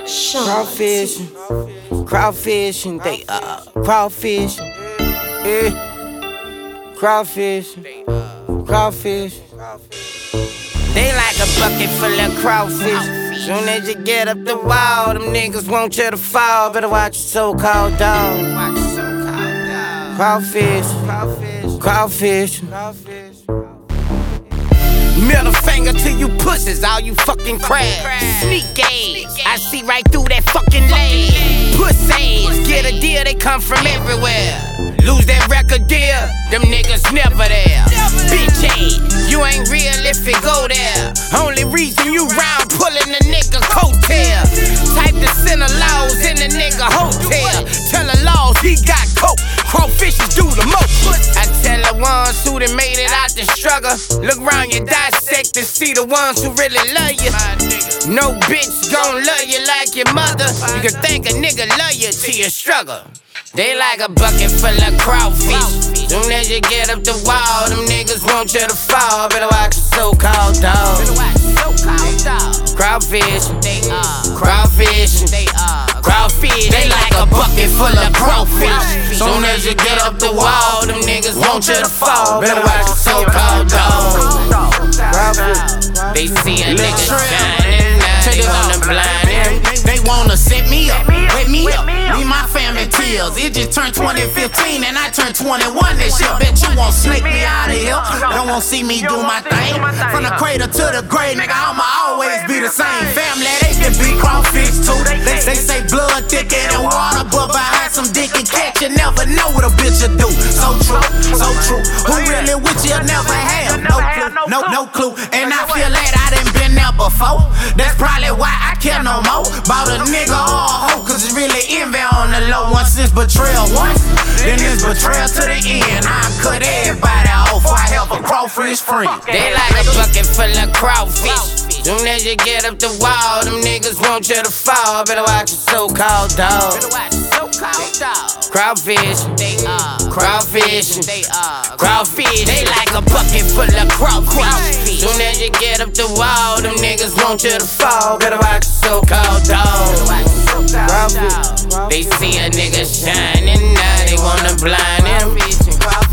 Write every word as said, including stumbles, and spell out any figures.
Crawfishing, crawfishing, they uh, crawfishing, yeah, crawfishing, crawfishing. They like a bucket full of crawfish. Soon as you get up the wall, them niggas want you to fall. Better watch your so-called dog. Crawfish, crawfish. Middle finger to you pussies, all you fucking crabs. Sneak ass, I see right through that fucking leg. Pussies, get a deal, they come from everywhere. Lose that record deal, them niggas never there. Bitch ass, you ain't real if it go there. Only reason you round pulling the nigga coattail. Type the center laws in the nigga hotel. Tell the laws he got coke, crawfishes do the most. I tell the ones who done made it out the struggle, look around you dissect and see the ones who really love you. No bitch gon' love you like your mother. You can think a nigga love you till you struggle. They like a bucket full of crawfish. Soon as you get up the wall, them niggas want you to fall. Better watch your so-called dog. Crawfish, they are. Crawfish, they are. Crawfish, they like a bucket full of crawfish. Soon as you get up the wall, them niggas want you to fall. Better watch your so-called dog. They see a nigga shining, now they wanna blind him. They wanna set me up, wet me up, leave my family tears. It just turned twenty fifteen and I turned twenty-one this year. Bet you won't snake me out of here. Don't wanna see me do my thing. From the cradle to the grave, nigga, I'ma always be the same. Family, they can be crawfish too. They, they say blood thicker than water, but behind some dick and catch, you never know what a bitch will do. So true, so true. Who really with you never have? No clue, no, no clue. And I feel like I done been there before. That's probably why I care no more. About a nigga or a hoe, cause it's really envy on the low. Once it's betrayal once, then it's betrayal to the end. I cut everybody off before I help a crawfish friend. They like a bucket full of crawfish. Soon as you get up the wall, them niggas want you to fall. Better watch your so-called dog. Crawfish, they are. Crawfish, they are. Crawfish, they like a bucket full of crawfish. Soon as you get up the wall, them niggas want you to fall. Better watch your so-called dog. Crawfish, they see a nigga shining, now they wanna blind him.